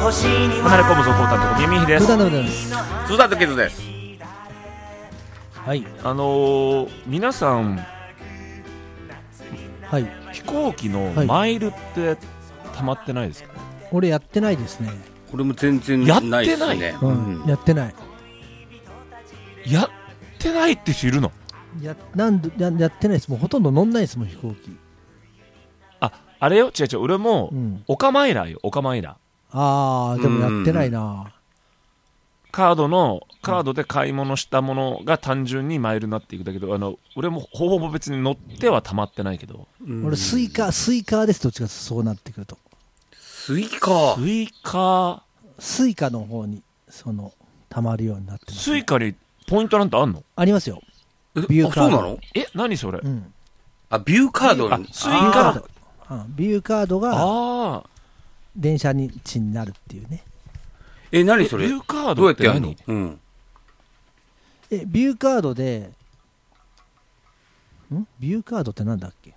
離れ込むぞコータンとこミミヒです。 津田健です。 はい。 皆さん、 はい、 飛行機のマイルって溜まってないですか？ 俺やってないですね。 俺も全然ないですね。 やってない。 やってないって人いるの？ やってないです。もうほとんど乗んないですもん、飛行機。 あれよ、違う俺も、オカマイラーよ、オカマイラー。 でもやってないな。 カードで買い物したものが単純にマイルになっていくだけど、俺もほぼ別に乗っては溜まってないけど、 俺スイカです。どっちかそうなってくるとスイカの方に溜まるようになってます、ね。 スイカにポイントなんてあんの？ ありますよ。ビューカード。 そうなの？ 何それ？ ビューカードにスイカのビューカードが電車値になるっていうね。 何それ？ ビューカードってどうやってやるの？ ビューカードでビューカードってなんだっけ？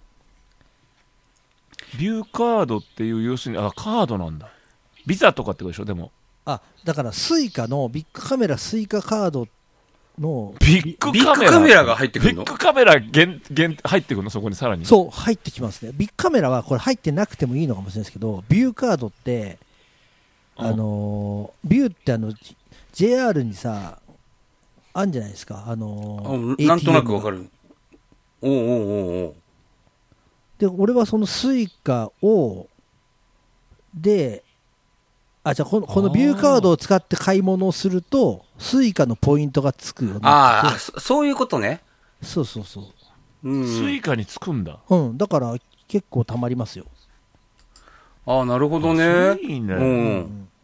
ビューカードっていう要するにカードなんだ。ビザとかってことでしょ？でもだからスイカのビッグカメラスイカカードのビッグカメラが入ってくるの？ビッグカメラ入ってくるの？そこにさらにそう入ってきますね。ビッグカメラはこれ入ってなくてもいいのかもしれないですけど、ビューカードってビューって JR にさあるんじゃないですか。なんとなくわかる。 で俺はそのスイカでじゃあこのビューカードを使って買い物をするとスイカのポイントがつくようになって。 そういうことね。 そう、 スイカにつくんだ。 だから結構たまりますよ。 なるほどね。 いいね。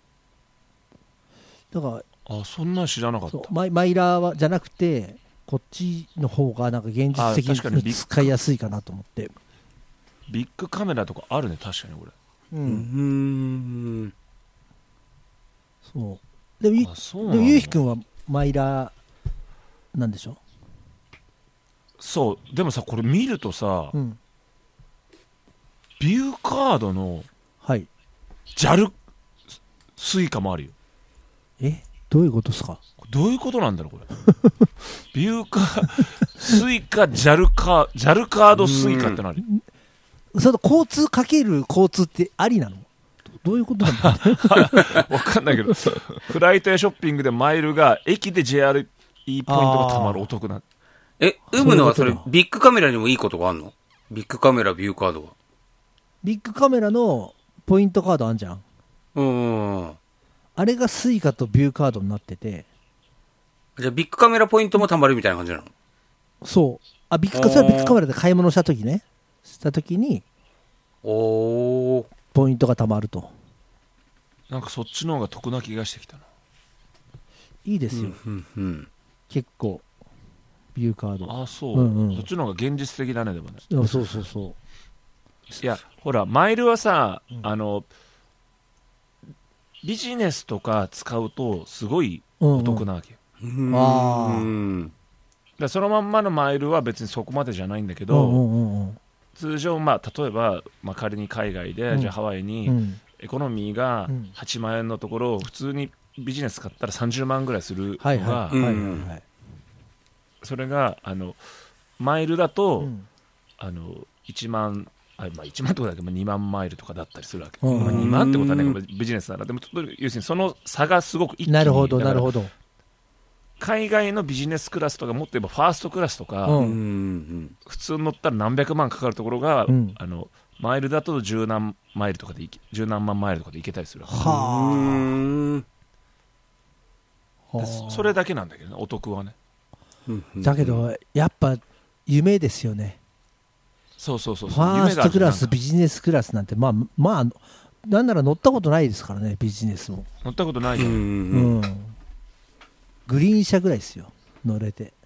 だからそんな知らなかった。 マイラーじゃなくてこっちの方がなんか現実的に使いやすいかなと思って。 ビッグカメラとかあるね、確かにこれ。 そうでもゆうひくんはマイラーなんでしょ？ そうでもさ、これ見るとさ、ビューカードのJALスイカもあるよ。 どういうことですか？ どういうことなんだろうこれ。ビューカスイカJALカードスイカって何？ その交通かける交通ってありなの？どういうことなんだわかんないけど、フライトやショッピングでマイルが駅で JRE ポイントがたまるお得な。 生むのはそれビッグカメラにもいいことがあるの？ビッグカメラビューカードは。 ビッグカメラのポイントカードあんじゃん。あれがスイカとビューカードになってて。 じゃあビッグカメラポイントもたまるみたいな感じなの？ そう。それはビッグカメラで買い物した時にポイントがたまると。 なんかそっちの方が得な気がしてきたな。いいですよ。結構ビューカード。 そう。そっちの方が現実的だね、でもね。 そう。 いやほらマイルはさ、ビジネスとか使うとすごいお得なわけよ。だそのまんまのマイルは別にそこまでじゃないんだけど、通常例えば、仮に海外で、じゃあハワイに、エコノミーが8万円のところを普通にビジネス買ったら30万ぐらいするのが、それがマイルだと、1万1万とかだけど2万マイルとかだったりするわけ。2万ってことはね、ビジネスなら。でも要するにその差がすごく一気に。 なるほど。 海外のビジネスクラスとかもっと言えばファーストクラスとか、普通乗ったら何百万かかるところが、マイルだと十何万マイルとかで行けたりする。それだけなんだけどね、お得はね。 だけどやっぱ夢ですよね。 そうファーストクラスビジネスクラスなんてなんなら乗ったことないですからね。ビジネスも乗ったことないじゃん。グリーン車ぐらいですよ、乗れて。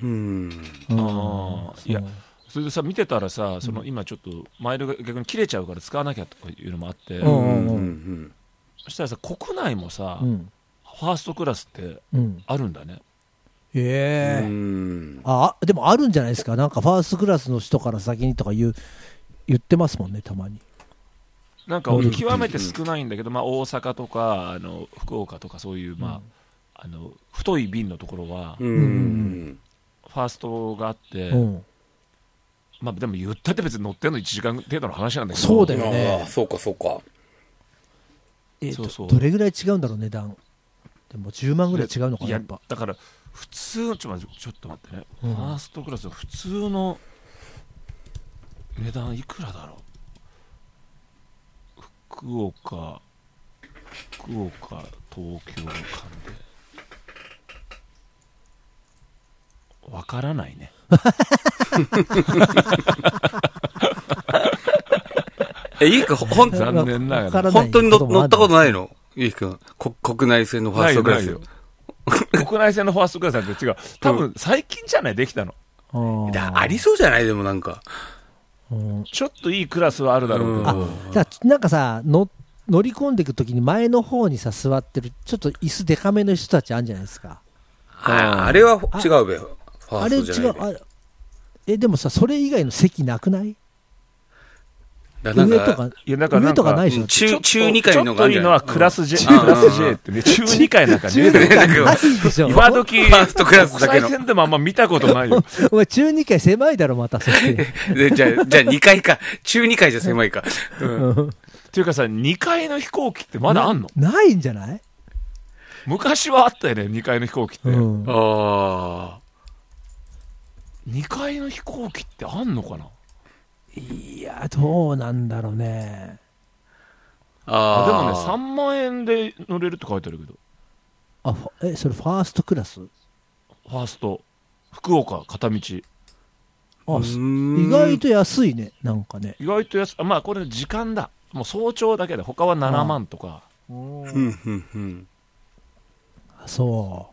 いやそれでさ見てたらさ、今ちょっとマイルが逆に切れちゃうから使わなきゃとかいうのもあって、そしたらさ国内もさ、ファーストクラスってあるんだね。 でもあるんじゃないですか。なんかファーストクラスの人から先にとか言ってますもんね、たまに。 なんか極めて少ないんだけど、まあ、大阪とか福岡とかそういう、まあ、太い便のところは、ファーストがあって、まあ、でも言ったって別に乗ってんの1時間程度の話なんだけど。 そうだよね。 そうかそうか。 そうそう、 どれぐらい違うんだろう値段。でも10万ぐらい違うのかな。やっぱだから普通ちょっと待ってね、ファーストクラスの普通の値段いくらだろう。福岡東京間でわからないね。 いいか、 残念ながら本当に乗ったことないの？いいか、国内線のファーストクラス。 ない国内線のファーストクラスなんて違う。多分最近じゃないできたの。 ありそうじゃないでもなんか。 ちょっといいクラスはあるだろうけど。 なんかさ、乗り込んでいくときに前の方にさ、座ってる、ちょっと椅子デカめの人たちあるんじゃないですか。 あれは違うべよ。 あれ違う。でもさ、それ以外の席なくない？上とかないでしょ。 中2階のがあるじゃん。 ちょっといいのはクラス J ってね、中2階なんかね。今時、ファーストクラスだけの。国際線でもあんま見たことないよ。 お前中2階狭いだろ、またそして。 じゃあ2階か。中2階じゃ狭いか。 っていうかさ、2階の飛行機ってまだあんの？ ないんじゃない？ 昔はあったよね、2階の飛行機って。 2 階の飛行機ってあんのかな？ いや、どうなんだろうね。 でもね、3万円で乗れるって書いてあるけど。 それファーストクラス？ ファースト福岡片道。 意外と安いね、なんかね。 意外と安い。まあこれ時間だ。もう早朝だけで、他は7万とか。 そう。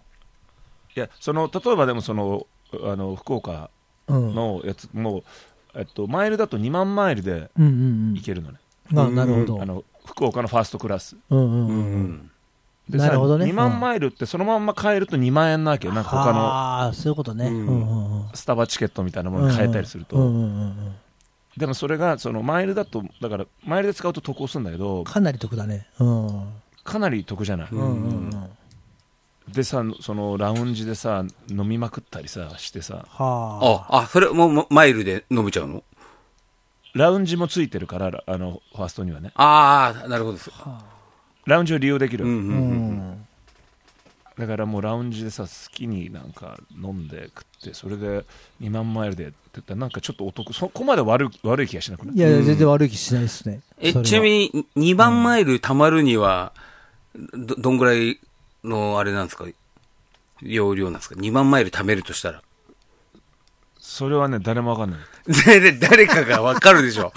いや、例えばでも福岡のやつも、マイルだと2万マイルで行けるのね。 なるほど。 福岡のファーストクラス。でなるほどね。 2万マイルってそのまんま買えると2万円なわけよ。なんか他のそういうことね。 スタバチケットみたいなものに変えたりすると。でもそれがマイルだと、だからマイルで使うと得をするんだけど、 かなり得だね。 かなり得じゃない。でさ、ラウンジでさ、飲みまくったりさしてさ。 それもうマイルで飲めちゃうの？ ラウンジもついてるから、ファーストにはね。 なるほど。 ラウンジを利用できる。だからもうラウンジでさ、好きになんか飲んで食って、それで2万マイルでって言ったらなんかちょっとお得。そこまで悪い気がしなくない？ いや全然悪い気しないですね。 ちなみに2万マイル貯まるにはどんぐらいのあれなんですか？容量なんですか？2万マイル貯めるとしたら。 それはね、誰もわかんない。 誰かがわかるでしょ。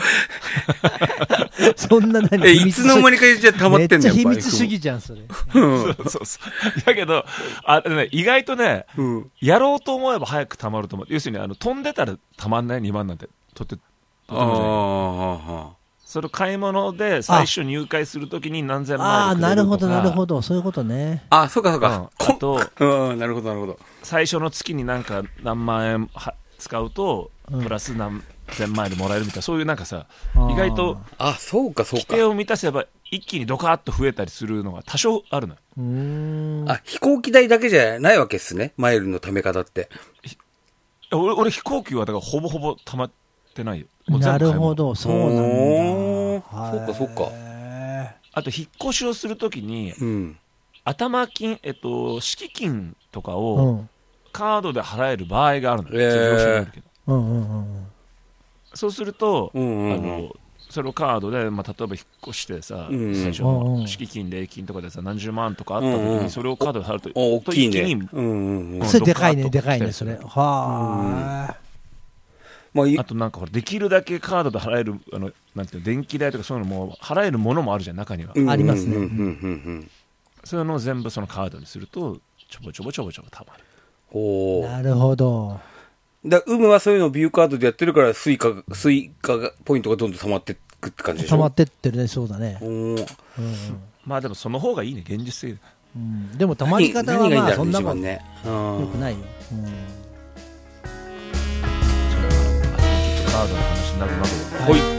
そんな何？ いつの間にかじゃ溜まってんだよ。 めっちゃ秘密主義じゃん、それ。 そう。だけど、意外とね、やろうと思えば早く溜まると思う。要するに、飛んでたら溜まんない？ 2 万なんて。それ買い物で最初入会するときに何千万円くれるとか。 なるほど、そういうことね。 そうか。 あと、 なるほど。 最初の月になんか何万円使うと、プラス何千マイルもらえるみたいな、そういうなんかさ、意外と、 そうか。 規定を満たせば一気にドカーッと増えたりするのが多少あるのよ。 飛行機代だけじゃないわけっすね、マイルの貯め方って。 俺飛行機はだからほぼほぼ貯まってないよ。 なるほど、そうなんだ。そうか。 あと引っ越しをするときに、頭金、敷金とかをカードで払える場合があるのよ。そうすると、それをカードで、例えば引っ越してさ、最初の敷金、礼金とかでさ、何十万とかあったときに、それをカードで払うと、 大きいね。 それでかいね、それ。 あとなんかできるだけカードで払えるなんていうの、電気代とかそういうのも払えるものもあるじゃん、中には。 ありますね。 そういうのを全部そのカードにするとちょぼちょぼたまる。 なるほど。 有無はそういうのをビューカードでやってるからスイカポイントがどんどん溜まっていくって感じでしょ。 溜まってってるね、そうだね。 まあでもその方がいいね、現実的。 でも溜まり方はまあそんなもんね。 よくないよ。 カードの話になるなど。 はい。